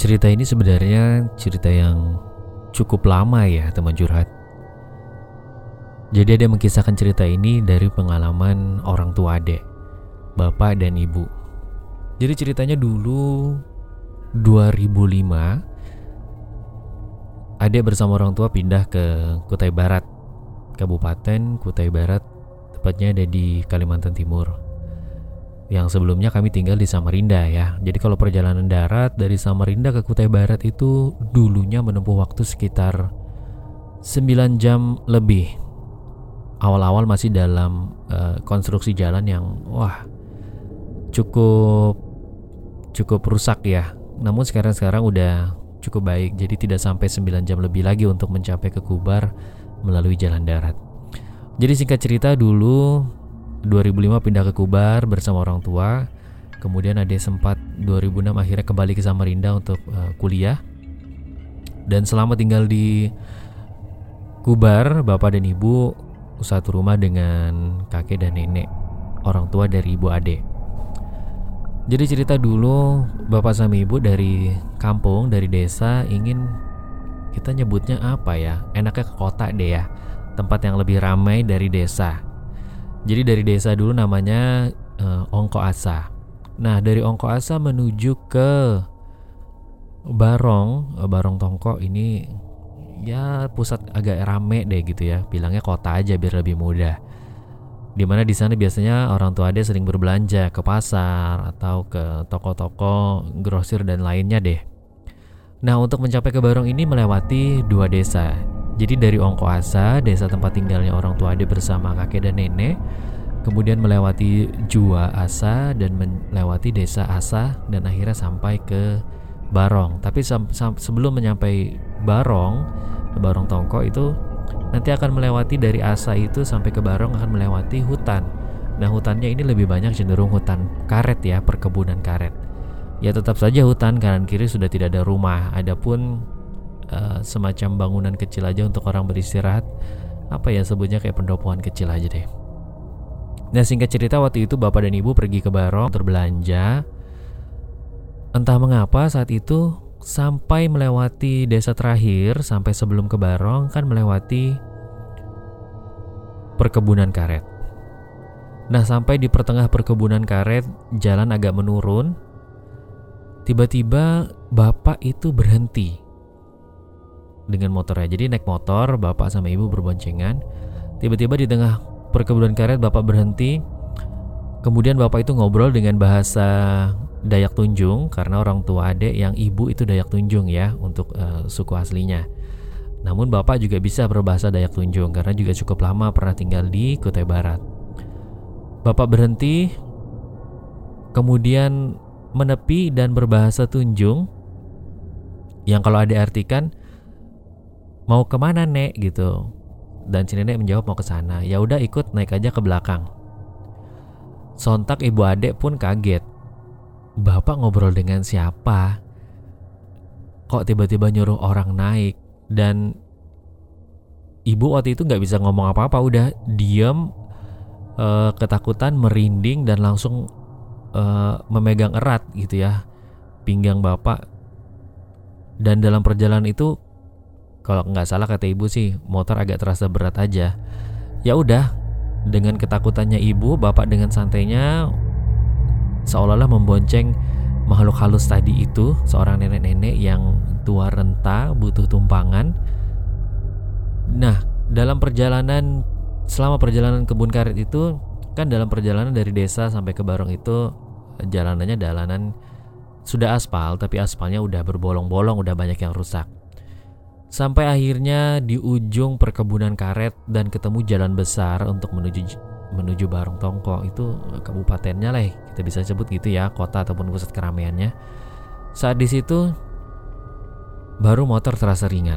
Cerita ini sebenarnya cerita yang cukup lama ya teman curhat. Jadi ada yang mengkisahkan cerita ini dari pengalaman orang tua adek, bapak dan ibu. Jadi ceritanya dulu 2005 adek bersama orang tua pindah ke Kutai Barat, Kabupaten Kutai Barat, tepatnya ada di Kalimantan Timur. Yang sebelumnya kami tinggal di Samarinda ya. Jadi kalau perjalanan darat dari Samarinda ke Kutai Barat itu dulunya menempuh waktu sekitar 9 jam lebih. Awal-awal masih dalam konstruksi jalan yang cukup rusak ya. Namun sekarang udah cukup baik. Jadi tidak sampai 9 jam lebih lagi untuk mencapai ke Kubar melalui jalan darat. Jadi singkat cerita dulu 2005 pindah ke Kubar bersama orang tua. Kemudian adek sempat 2006 akhirnya kembali ke Samarinda untuk kuliah. Dan selama tinggal di Kubar, bapak dan ibu satu rumah dengan kakek dan nenek, orang tua dari ibu adek. Jadi cerita dulu bapak sama ibu dari kampung, dari desa, ingin kita nyebutnya apa ya? Enaknya ke kota deh ya, tempat yang lebih ramai dari desa. Jadi dari desa dulu namanya Ongko Asa. Nah dari Ongko Asa menuju ke Barong Tongko ini ya pusat agak rame deh gitu ya. Bilangnya kota aja biar lebih mudah. Dimana di sana biasanya orang tua adek sering berbelanja ke pasar atau ke toko-toko grosir dan lainnya deh. Nah untuk mencapai ke Barong ini melewati 2 desa. Jadi dari Ongko Asa, desa tempat tinggalnya orang tua adek bersama kakek dan nenek, kemudian melewati Jua Asa dan melewati desa Asa dan akhirnya sampai ke Barong. Tapi sebelum menyampai Barong Tongko itu nanti akan melewati dari Asa itu sampai ke Barong akan melewati hutan. Nah hutannya ini lebih banyak cenderung hutan karet ya, perkebunan karet. Ya tetap saja hutan, kanan kiri sudah tidak ada rumah. Adapun semacam bangunan kecil aja untuk orang beristirahat. Apa ya sebutnya, kayak pendopoan kecil aja deh. Nah singkat cerita waktu itu bapak dan ibu pergi ke Barong berbelanja. Entah mengapa saat itu sampai melewati desa terakhir, sampai sebelum ke Barong kan melewati perkebunan karet. Nah sampai di pertengah perkebunan karet, jalan agak menurun. Tiba-tiba bapak itu berhenti dengan motornya. Jadi naik motor, bapak sama ibu berboncengan. Tiba-tiba di tengah perkebunan karet bapak berhenti. Kemudian bapak itu ngobrol dengan bahasa Dayak Tunjung, karena orang tua adek yang ibu itu Dayak Tunjung ya untuk suku aslinya. Namun bapak juga bisa berbahasa Dayak Tunjung karena juga cukup lama pernah tinggal di Kutai Barat. Bapak berhenti, kemudian menepi dan berbahasa Tunjung, yang kalau adek artikan mau kemana nek gitu. Dan si nenek menjawab mau ke sana. Ya udah ikut naik aja ke belakang. Sontak ibu adek pun kaget. Bapak ngobrol dengan siapa? Kok tiba-tiba nyuruh orang naik? Dan ibu waktu itu gak bisa ngomong apa-apa. Udah diem, ketakutan, merinding, dan langsung memegang erat gitu ya pinggang bapak. Dan dalam perjalanan itu, kalau nggak salah kata ibu sih, motor agak terasa berat aja. Ya udah, dengan ketakutannya ibu, bapak dengan santainya seolah-olah membonceng makhluk halus tadi itu, seorang nenek-nenek yang tua renta, butuh tumpangan. Nah, selama perjalanan kebun karet itu, kan dalam perjalanan dari desa sampai ke Barong itu jalanannya jalanan sudah aspal, tapi aspalnya udah berbolong-bolong, udah banyak yang rusak. Sampai akhirnya di ujung perkebunan karet dan ketemu jalan besar untuk menuju Barong Tongko. Itu kabupatennya lah, kita bisa sebut gitu ya, kota ataupun pusat keramaiannya. Saat di situ baru motor terasa ringan.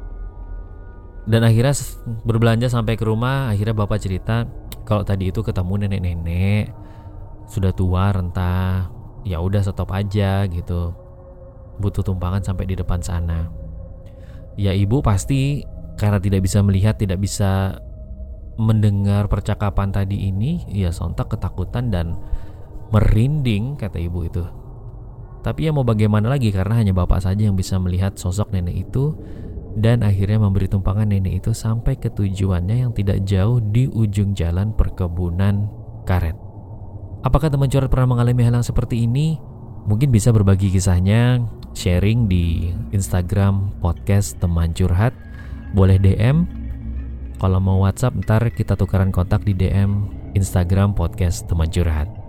Dan akhirnya berbelanja sampai ke rumah, akhirnya bapak cerita kalau tadi itu ketemu nenek-nenek sudah tua renta. Ya udah stop aja gitu. Butuh tumpangan sampai di depan sana. Ya ibu pasti karena tidak bisa melihat, tidak bisa mendengar percakapan tadi ini, ya sontak ketakutan dan merinding kata ibu itu. Tapi ya mau bagaimana lagi, karena hanya bapak saja yang bisa melihat sosok nenek itu, dan akhirnya memberi tumpangan nenek itu sampai ke tujuannya yang tidak jauh di ujung jalan perkebunan karet. Apakah teman curhat pernah mengalami hal yang seperti ini? Mungkin bisa berbagi kisahnya, sharing di Instagram podcast teman curhat. Boleh DM. Kalau mau WhatsApp, ntar kita tukaran kontak di DM Instagram podcast teman curhat.